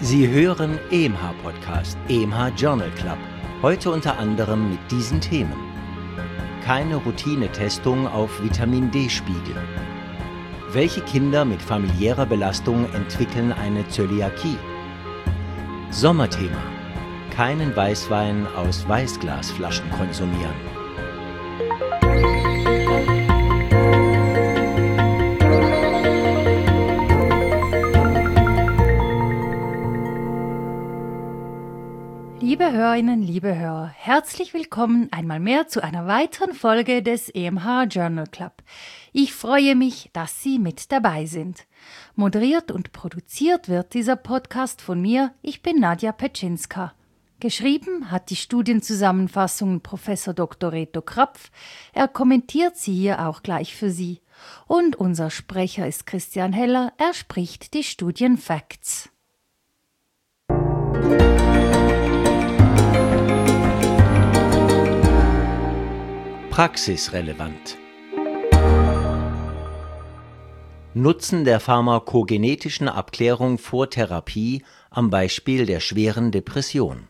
Sie hören EMH-Podcast, EMH Journal Club. Heute unter anderem mit diesen Themen: Keine Routinetestung auf Vitamin-D-Spiegel. Welche Kinder mit familiärer Belastung entwickeln eine Zöliakie? Sommerthema: Keinen Weißwein aus Weißglasflaschen konsumieren. Liebe Hörerinnen, liebe Hörer, herzlich willkommen einmal mehr zu einer weiteren Folge des EMH Journal Club. Ich freue mich, dass Sie mit dabei sind. Moderiert und produziert wird dieser Podcast von mir. Ich bin Nadja Petschinska. Geschrieben hat die Studienzusammenfassung Prof. Dr. Reto Krapf. Er kommentiert sie hier auch gleich für Sie. Und unser Sprecher ist Christian Heller. Er spricht die Studienfacts. Praxisrelevant. Nutzen der pharmakogenetischen Abklärung vor Therapie am Beispiel der schweren Depression.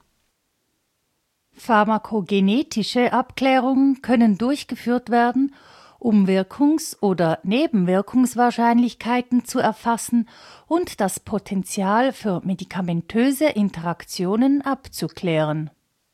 Pharmakogenetische Abklärungen können durchgeführt werden, um Wirkungs- oder Nebenwirkungswahrscheinlichkeiten zu erfassen und das Potenzial für medikamentöse Interaktionen abzuklären.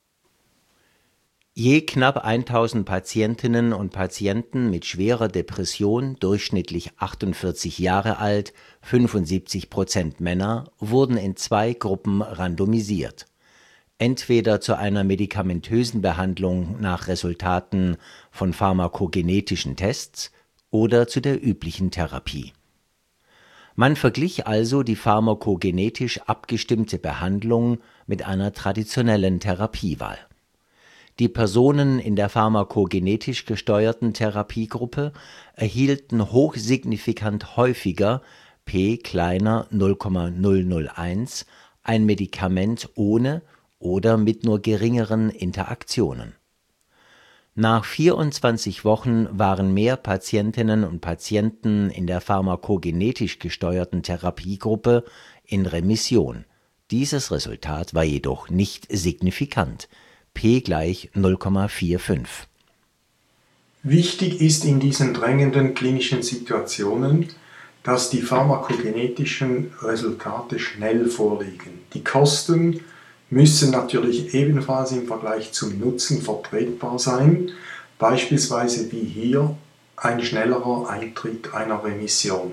Je knapp 1000 Patientinnen und Patienten mit schwerer Depression, durchschnittlich 48 Jahre alt, 75% Männer, wurden in 2 Gruppen randomisiert. Entweder zu einer medikamentösen Behandlung nach Resultaten von pharmakogenetischen Tests oder zu der üblichen Therapie. Man verglich also die pharmakogenetisch abgestimmte Behandlung mit einer traditionellen Therapiewahl. Die Personen in der pharmakogenetisch gesteuerten Therapiegruppe erhielten hochsignifikant häufiger, p kleiner 0,001, ein Medikament ohne oder mit nur geringeren Interaktionen. Nach 24 Wochen waren mehr Patientinnen und Patienten in der pharmakogenetisch gesteuerten Therapiegruppe in Remission. Dieses Resultat war jedoch nicht signifikant. P gleich 0,45. Wichtig ist in diesen drängenden klinischen Situationen, dass die pharmakogenetischen Resultate schnell vorliegen. Die Kosten müssen natürlich ebenfalls im Vergleich zum Nutzen vertretbar sein, beispielsweise wie hier ein schnellerer Eintritt einer Remission.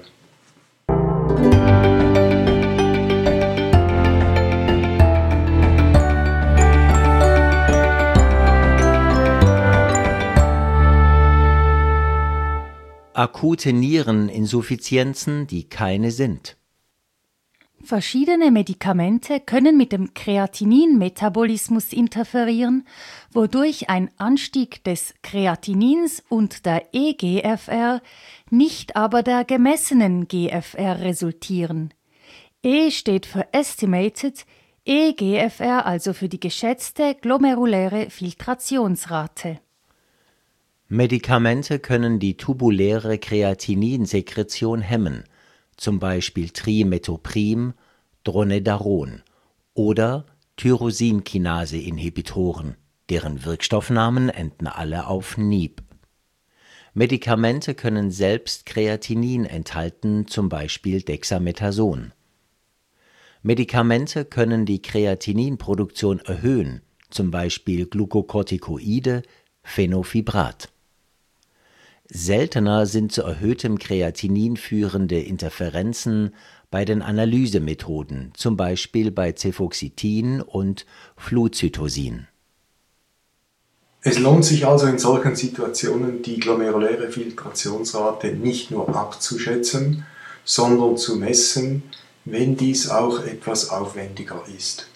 Akute Niereninsuffizienzen, die keine sind. Verschiedene Medikamente können mit dem Kreatinin-Metabolismus interferieren, wodurch ein Anstieg des Kreatinins und der eGFR, nicht aber der gemessenen GFR resultieren. E steht für Estimated, eGFR also für die geschätzte glomeruläre Filtrationsrate. Medikamente können die tubuläre Kreatininsekretion hemmen, zum Beispiel Trimetoprim, Dronedaron oder Tyrosinkinase-Inhibitoren, deren Wirkstoffnamen enden alle auf NIB. Medikamente können selbst Kreatinin enthalten, zum Beispiel Dexamethason. Medikamente können die Kreatininproduktion erhöhen, zum Beispiel Glukokortikoide, Fenofibrat. Seltener sind zu erhöhtem Kreatinin führende Interferenzen bei den Analysemethoden, zum Beispiel bei Cefoxitin und Flucytosin. Es lohnt sich also in solchen Situationen, die glomeruläre Filtrationsrate nicht nur abzuschätzen, sondern zu messen, wenn dies auch etwas aufwendiger ist.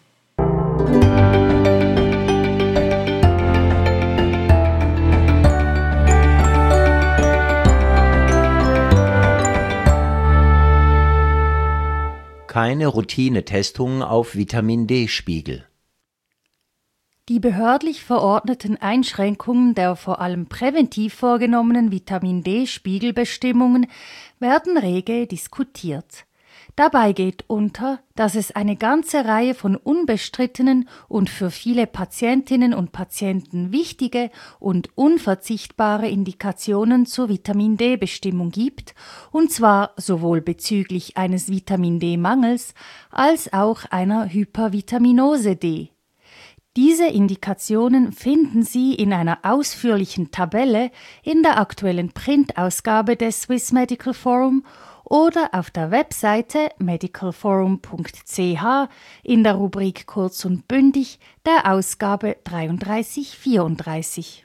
Keine Routinetestung auf Vitamin-D-Spiegel. Die behördlich verordneten Einschränkungen der vor allem präventiv vorgenommenen Vitamin-D-Spiegelbestimmungen werden rege diskutiert. Dabei geht unter, dass es eine ganze Reihe von unbestrittenen und für viele Patientinnen und Patienten wichtige und unverzichtbare Indikationen zur Vitamin-D-Bestimmung gibt, und zwar sowohl bezüglich eines Vitamin-D-Mangels als auch einer Hypervitaminose D. Diese Indikationen finden Sie in einer ausführlichen Tabelle in der aktuellen Printausgabe des Swiss Medical Forum oder auf der Webseite medicalforum.ch in der Rubrik Kurz und bündig der Ausgabe 33/34.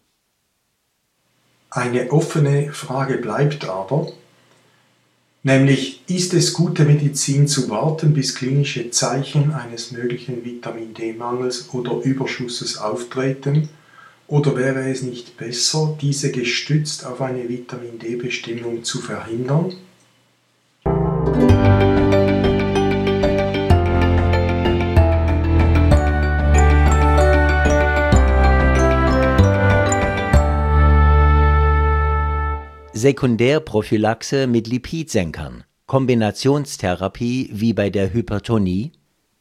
Eine offene Frage bleibt aber, nämlich ist es gute Medizin zu warten, bis klinische Zeichen eines möglichen Vitamin-D-Mangels oder Überschusses auftreten, oder wäre es nicht besser, diese gestützt auf eine Vitamin-D-Bestimmung zu verhindern? Sekundärprophylaxe mit Lipidsenkern, Kombinationstherapie wie bei der Hypertonie.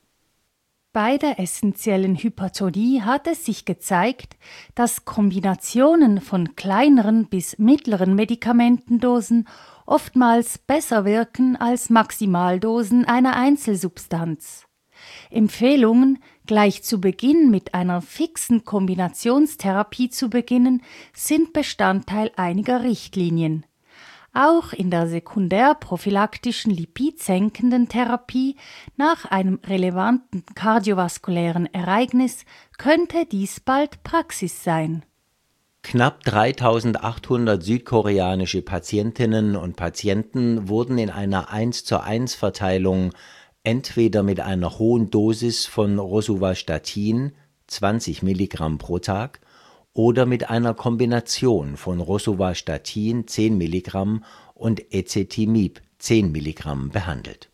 Bei der essentiellen Hypertonie hat es sich gezeigt, dass Kombinationen von kleineren bis mittleren Medikamentendosen oftmals besser wirken als Maximaldosen einer Einzelsubstanz. Empfehlungen, gleich zu Beginn mit einer fixen Kombinationstherapie zu beginnen, sind Bestandteil einiger Richtlinien. Auch in der sekundärprophylaktischen lipidsenkenden Therapie nach einem relevanten kardiovaskulären Ereignis könnte dies bald Praxis sein. Knapp 3.800 südkoreanische Patientinnen und Patienten wurden in einer 1:1 Verteilung entweder mit einer hohen Dosis von Rosuvastatin, 20 Milligramm pro Tag, oder mit einer Kombination von Rosuvastatin 10 Milligramm und Ezetimibe 10 Milligramm behandelt.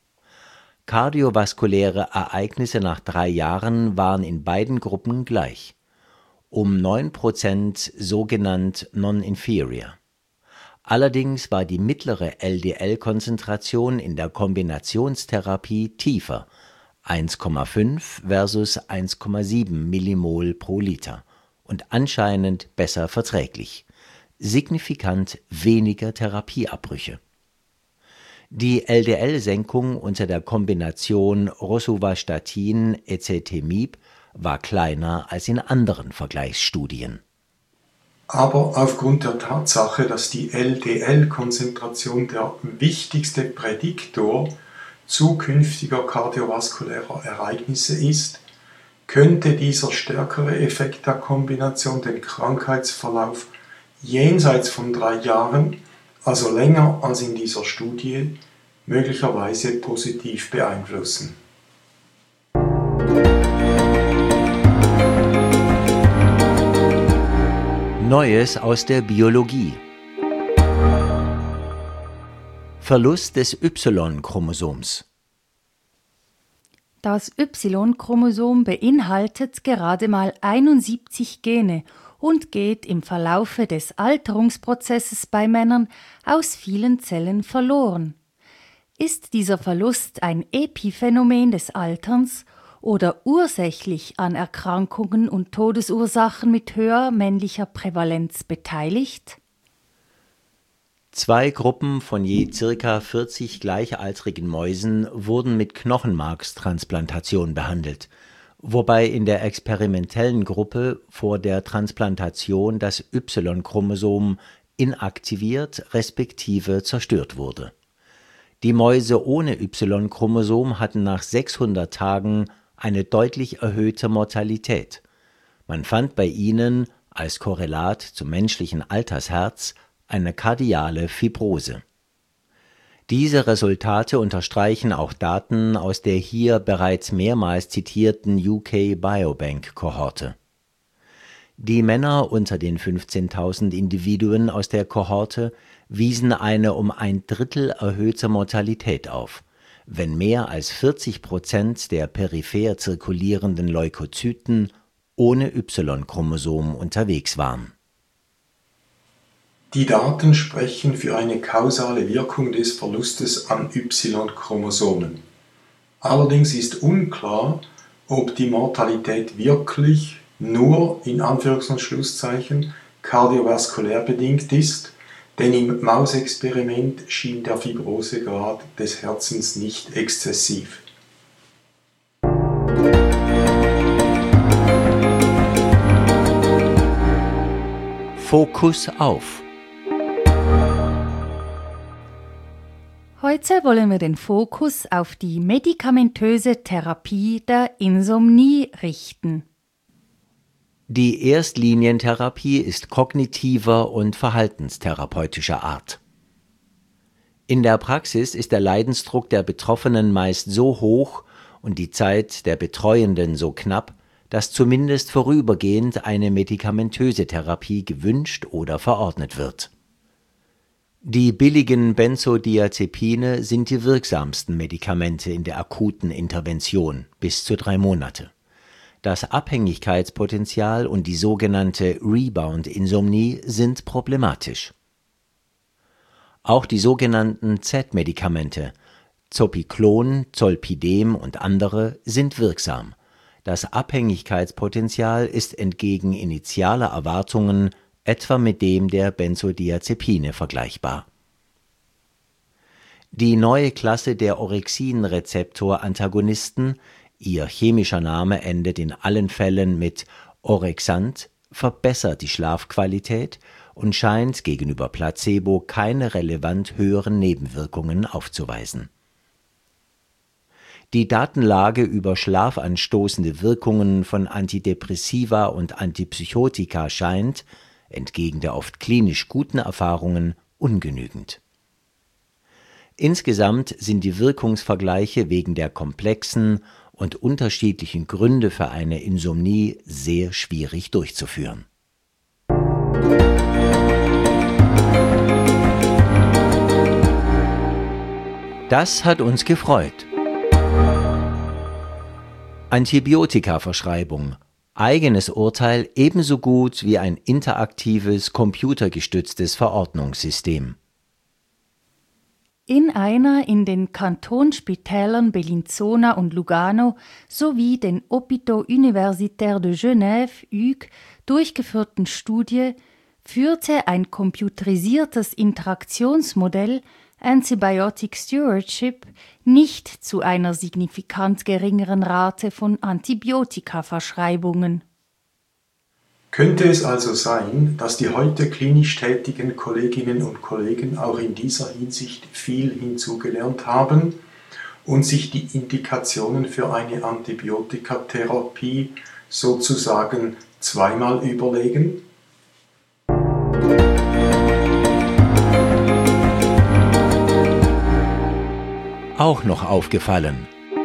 Kardiovaskuläre Ereignisse nach 3 Jahren waren in beiden Gruppen gleich, um 9% sogenannt non-inferior. Allerdings war die mittlere LDL-Konzentration in der Kombinationstherapie tiefer, 1,5 versus 1,7 Millimol pro Liter, und anscheinend besser verträglich, signifikant weniger Therapieabbrüche. Die LDL-Senkung unter der Kombination Rosuvastatin-Ezetimibe war kleiner als in anderen Vergleichsstudien. Aber aufgrund der Tatsache, dass die LDL-Konzentration der wichtigste Prädiktor zukünftiger kardiovaskulärer Ereignisse ist, könnte dieser stärkere Effekt der Kombination den Krankheitsverlauf jenseits von 3 Jahren, also länger als in dieser Studie, möglicherweise positiv beeinflussen. Neues aus der Biologie. Verlust des Y-Chromosoms. Das Y-Chromosom beinhaltet gerade mal 71 Gene und geht im Verlaufe des Alterungsprozesses bei Männern aus vielen Zellen verloren. Ist dieser Verlust ein Epiphänomen des Alterns oder ursächlich an Erkrankungen und Todesursachen mit höherer männlicher Prävalenz beteiligt? 2 Gruppen von je ca. 40 gleichaltrigen Mäusen wurden mit Knochenmarkstransplantation behandelt, wobei in der experimentellen Gruppe vor der Transplantation das Y-Chromosom inaktiviert respektive zerstört wurde. Die Mäuse ohne Y-Chromosom hatten nach 600 Tagen eine deutlich erhöhte Mortalität. Man fand bei ihnen als Korrelat zum menschlichen Altersherz eine kardiale Fibrose. Diese Resultate unterstreichen auch Daten aus der hier bereits mehrmals zitierten UK Biobank-Kohorte. Die Männer unter den 15.000 Individuen aus der Kohorte wiesen eine um 1/3 erhöhte Mortalität auf, wenn mehr als 40% der peripher zirkulierenden Leukozyten ohne Y-Chromosom unterwegs waren. Die Daten sprechen für eine kausale Wirkung des Verlustes an Y-Chromosomen. Allerdings ist unklar, ob die Mortalität wirklich nur in Anführungs- und Schlusszeichen kardiovaskulär bedingt ist, denn im Mausexperiment schien der Fibrosegrad des Herzens nicht exzessiv. Fokus auf. Heute wollen wir den Fokus auf die medikamentöse Therapie der Insomnie richten. Die Erstlinientherapie ist kognitiver und verhaltenstherapeutischer Art. In der Praxis ist der Leidensdruck der Betroffenen meist so hoch und die Zeit der Betreuenden so knapp, dass zumindest vorübergehend eine medikamentöse Therapie gewünscht oder verordnet wird. Die billigen Benzodiazepine sind die wirksamsten Medikamente in der akuten Intervention bis zu 3 Monate. Das Abhängigkeitspotenzial und die sogenannte Rebound-Insomnie sind problematisch. Auch die sogenannten Z-Medikamente, Zopiclon, Zolpidem und andere, sind wirksam. Das Abhängigkeitspotenzial ist entgegen initialer Erwartungen etwa mit dem der Benzodiazepine vergleichbar. Die neue Klasse der Orexin-Rezeptor-Antagonisten, ihr chemischer Name endet in allen Fällen mit Orexant, verbessert die Schlafqualität und scheint gegenüber Placebo keine relevant höheren Nebenwirkungen aufzuweisen. Die Datenlage über schlafanstoßende Wirkungen von Antidepressiva und Antipsychotika scheint, entgegen der oft klinisch guten Erfahrungen, ungenügend. Insgesamt sind die Wirkungsvergleiche wegen der komplexen und unterschiedlichen Gründe für eine Insomnie sehr schwierig durchzuführen. Das hat uns gefreut. Antibiotikaverschreibung. Eigenes Urteil ebenso gut wie ein interaktives, computergestütztes Verordnungssystem. In einer in den Kantonsspitälern Bellinzona und Lugano sowie den Hôpitaux Universitaires de Genève (HUG) durchgeführten Studie führte ein computerisiertes Interaktionsmodell Antibiotic Stewardship nicht zu einer signifikant geringeren Rate von Antibiotikaverschreibungen. Könnte es also sein, dass die heute klinisch tätigen Kolleginnen und Kollegen auch in dieser Hinsicht viel hinzugelernt haben und sich die Indikationen für eine Antibiotikatherapie sozusagen zweimal überlegen? Auch noch aufgefallen.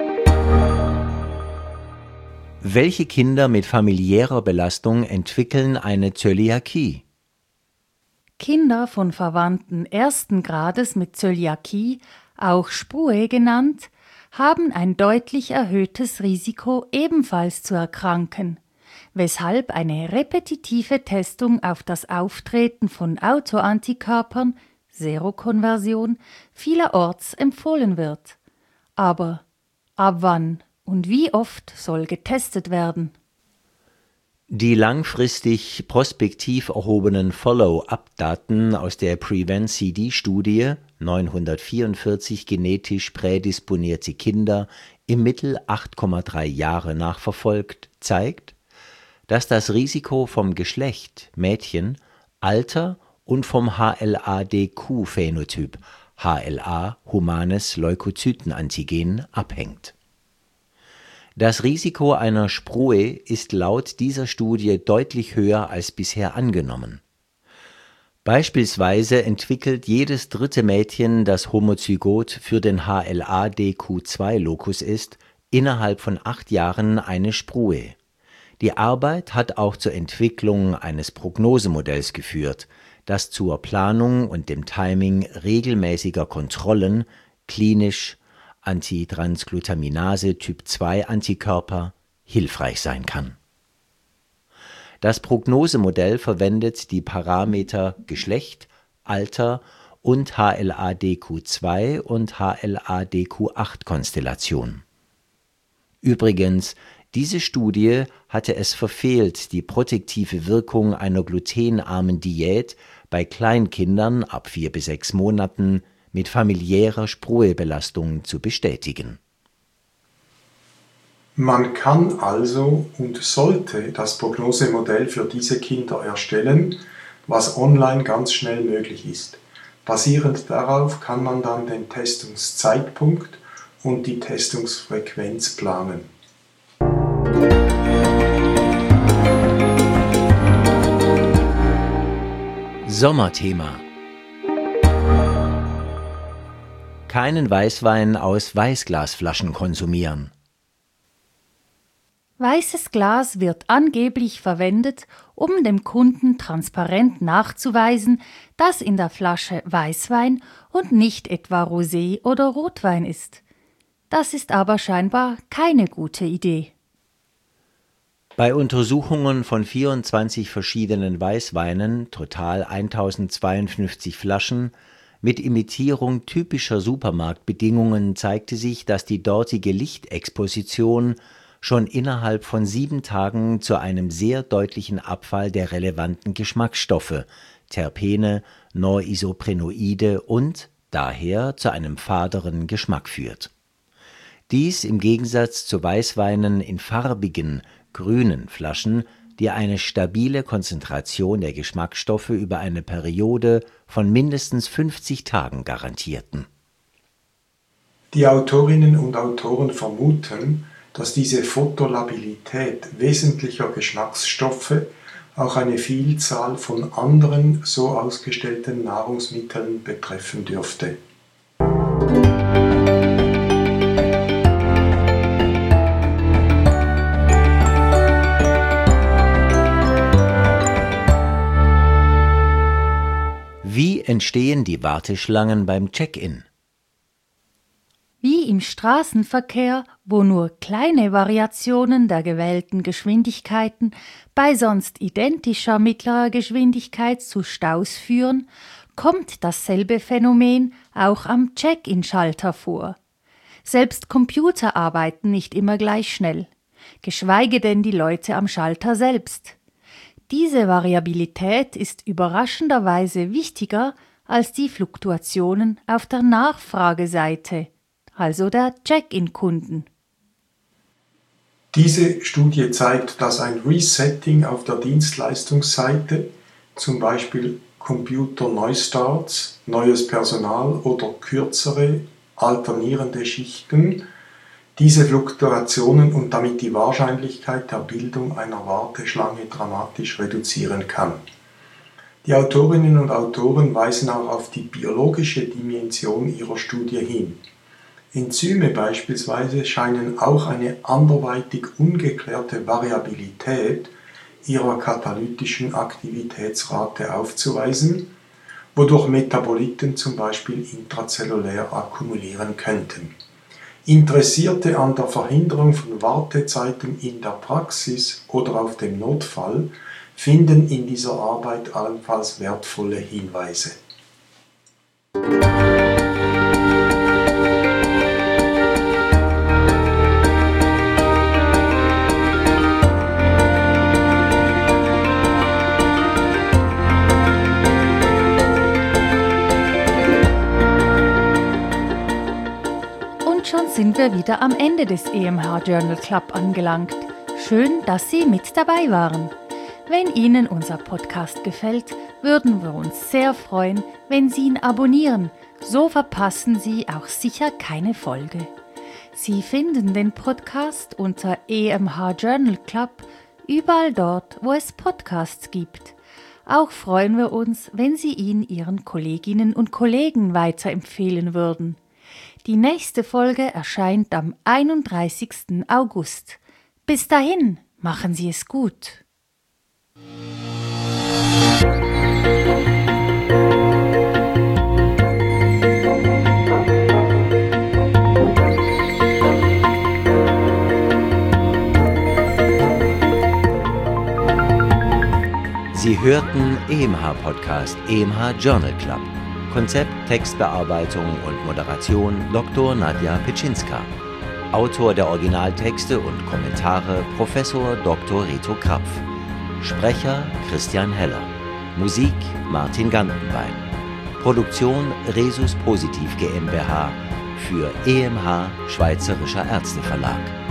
Welche Kinder mit familiärer Belastung entwickeln eine Zöliakie? Kinder von Verwandten ersten Grades mit Zöliakie, auch Sprue genannt, haben ein deutlich erhöhtes Risiko, ebenfalls zu erkranken, weshalb eine repetitive Testung auf das Auftreten von Autoantikörpern, Serokonversion, vielerorts empfohlen wird. Aber ab wann und wie oft soll getestet werden? Die langfristig prospektiv erhobenen Follow-up-Daten aus der PREVENT-CD-Studie, 944 genetisch prädisponierte Kinder im Mittel 8,3 Jahre nachverfolgt, zeigt, dass das Risiko vom Geschlecht Mädchen, Alter und vom HLA-DQ-Phänotyp, HLA humanes Leukozytenantigen, abhängt. Das Risiko einer Sprue ist laut dieser Studie deutlich höher als bisher angenommen. Beispielsweise entwickelt jedes dritte Mädchen, das homozygot für den HLA-DQ2-Lokus ist, innerhalb von 8 Jahren eine Sprue. Die Arbeit hat auch zur Entwicklung eines Prognosemodells geführt, das zur Planung und dem Timing regelmäßiger Kontrollen klinisch Antitransglutaminase Typ 2 Antikörper hilfreich sein kann. Das Prognosemodell verwendet die Parameter Geschlecht, Alter und HLA-DQ2 und HLA-DQ8-Konstellation. Übrigens, diese Studie hatte es verfehlt, die protektive Wirkung einer glutenarmen Diät bei Kleinkindern ab 4 bis 6 Monaten mit familiärer Spröebelastung zu bestätigen. Man kann also und sollte das Prognosemodell für diese Kinder erstellen, was online ganz schnell möglich ist. Basierend darauf kann man dann den Testungszeitpunkt und die Testungsfrequenz planen. Sommerthema: Keinen Weißwein aus Weißglasflaschen konsumieren. Weißes Glas wird angeblich verwendet, um dem Kunden transparent nachzuweisen, dass in der Flasche Weißwein und nicht etwa Rosé oder Rotwein ist. Das ist aber scheinbar keine gute Idee. Bei Untersuchungen von 24 verschiedenen Weißweinen, total 1052 Flaschen, mit Imitierung typischer Supermarktbedingungen zeigte sich, dass die dortige Lichtexposition schon innerhalb von 7 Tagen zu einem sehr deutlichen Abfall der relevanten Geschmacksstoffe, Terpene, Norisoprenoide und daher zu einem faderen Geschmack führt. Dies im Gegensatz zu Weißweinen in farbigen, grünen Flaschen, die eine stabile Konzentration der Geschmacksstoffe über eine Periode von mindestens 50 Tagen garantierten. Die Autorinnen und Autoren vermuten, dass diese Photolabilität wesentlicher Geschmacksstoffe auch eine Vielzahl von anderen so ausgestellten Nahrungsmitteln betreffen dürfte. Wie entstehen die Warteschlangen beim Check-in? Wie im Straßenverkehr, wo nur kleine Variationen der gewählten Geschwindigkeiten bei sonst identischer mittlerer Geschwindigkeit zu Staus führen, kommt dasselbe Phänomen auch am Check-in-Schalter vor. Selbst Computer arbeiten nicht immer gleich schnell, geschweige denn die Leute am Schalter selbst. Diese Variabilität ist überraschenderweise wichtiger als die Fluktuationen auf der Nachfrageseite, also der Check-in-Kunden. Diese Studie zeigt, dass ein Resetting auf der Dienstleistungsseite, zum Beispiel Computer-Neustarts, neues Personal oder kürzere, alternierende Schichten, diese Fluktuationen und damit die Wahrscheinlichkeit der Bildung einer Warteschlange dramatisch reduzieren kann. Die Autorinnen und Autoren weisen auch auf die biologische Dimension ihrer Studie hin. Enzyme beispielsweise scheinen auch eine anderweitig ungeklärte Variabilität ihrer katalytischen Aktivitätsrate aufzuweisen, wodurch Metaboliten zum Beispiel intrazellulär akkumulieren könnten. Interessierte an der Verhinderung von Wartezeiten in der Praxis oder auf dem Notfall finden in dieser Arbeit allenfalls wertvolle Hinweise. Sind wir wieder am Ende des EMH Journal Club angelangt. Schön, dass Sie mit dabei waren. Wenn Ihnen unser Podcast gefällt, würden wir uns sehr freuen, wenn Sie ihn abonnieren. So verpassen Sie auch sicher keine Folge. Sie finden den Podcast unter EMH Journal Club überall dort, wo es Podcasts gibt. Auch freuen wir uns, wenn Sie ihn Ihren Kolleginnen und Kollegen weiterempfehlen würden. Die nächste Folge erscheint am 31. August. Bis dahin, machen Sie es gut. Sie hörten EMH-Podcast, EMH Journal Club. Konzept, Textbearbeitung und Moderation Dr. Nadja Pitschinska. Autor der Originaltexte und Kommentare Professor Dr. Reto Krapf. Sprecher Christian Heller. Musik Martin Gantenbein. Produktion Resus Positiv GmbH für EMH Schweizerischer Ärzteverlag.